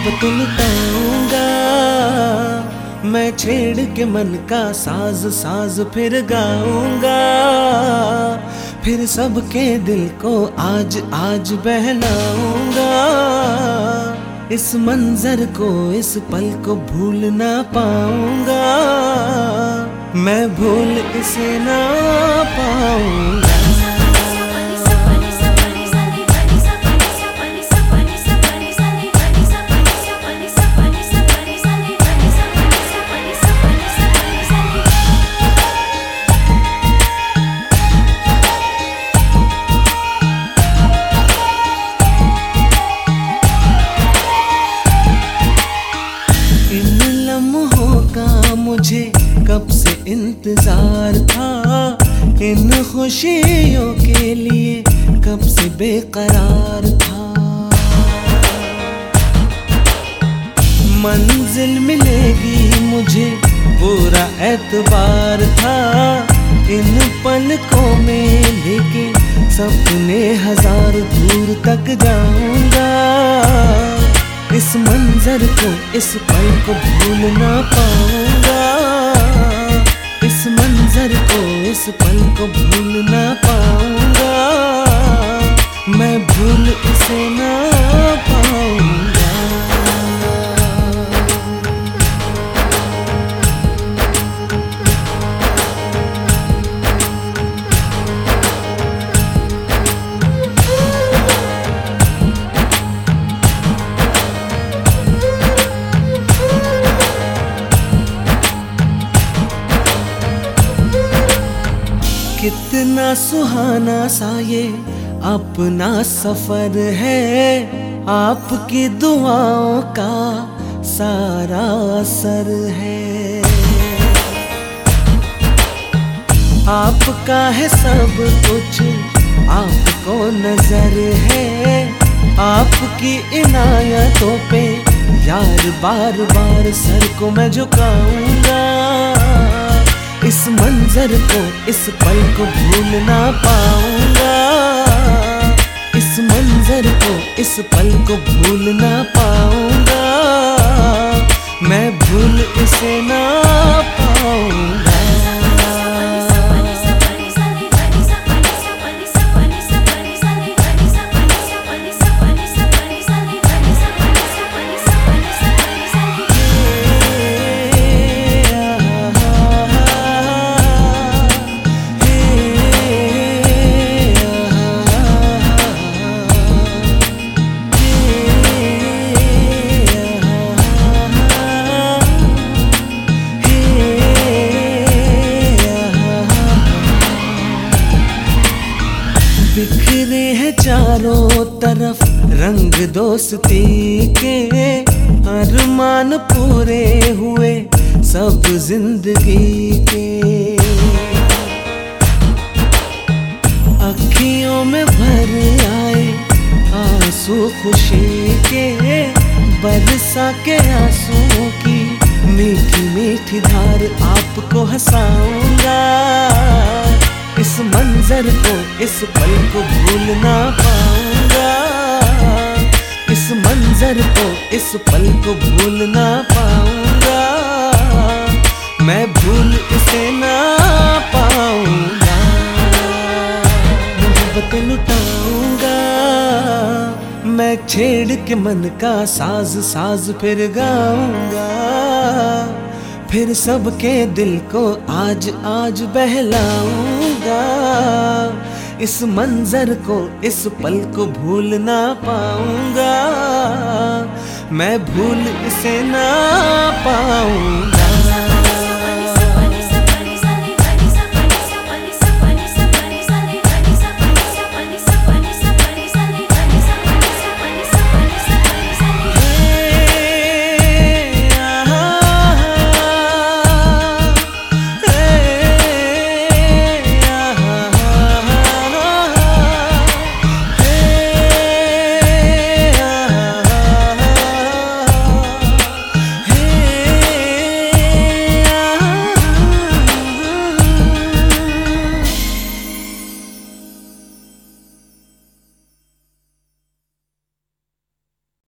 मोहब्बत लुटाऊंगा मैं, छेड़ के मन का साज साज फिर गाऊंगा, फिर सबके दिल को आज आज बहलाऊंगा। इस मंजर को इस पल को भूल ना पाऊंगा, मैं भूल इसे ना पाऊंगा। मुझे कब से इंतजार था, इन खुशियों के लिए कब से बेकरार था। मंजिल मिलेगी मुझे पूरा एतबार था, इन पलकों में लेके सपने हजार दूर तक जाऊंगा। इस मंजर को इस पल को भूल ना पाऊंगा, इस मंजर को इस पल को भूल ना पाऊंगा, मैं भूल इसे ना पाऊंगा। कितना सुहाना सा ये अपना सफर है, आपकी दुआओं का सारा असर है। आपका है सब कुछ, आपको नजर है, आपकी इनायतों पे यार बार बार सर को मैं झुकाऊंगा। इस मंजर को इस पल को भूल ना पाऊंगा, इस मंजर को इस पल को भूल ना पाऊंगा, मैं भूल इसे ना पाऊंगा। बिखरे हैं चारों तरफ रंग दोस्ती के, अरमान पूरे हुए सब जिंदगी के। अखियों में भर आए आंसू खुशी के, बरसा के आंसुओं की मीठी मीठी धार आपको हंसाऊंगा। इस मंजर को इस पल को भूल ना पाऊंगा, इस मंजर को इस पल को भूल ना पाऊंगा, मैं भूल इसे ना पाऊंगा। मोहब्बत लुटाऊंगा मैं, छेड़ के मन का साज साज फिर गाऊंगा, फिर सबके दिल को आज आज बहलाऊंगा। इस मंजर को इस पल को भूल ना पाऊंगा, मैं भूल इसे ना पाऊंगा।